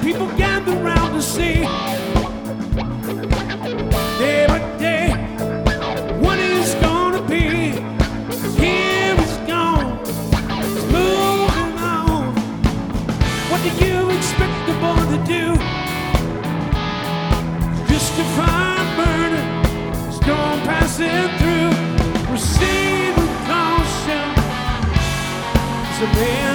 People gather round to see day by day what is gonna be. Here it's gone, it's moving on. What do you expect the boy to do? Just a fire burning, storm passing through. Proceed with caution. It's a man.